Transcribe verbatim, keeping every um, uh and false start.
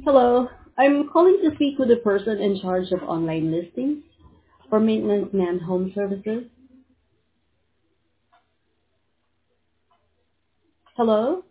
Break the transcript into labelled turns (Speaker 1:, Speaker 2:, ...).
Speaker 1: Hello. I'm calling to speak with the person in charge of online listings for maintenance and home services. Hello?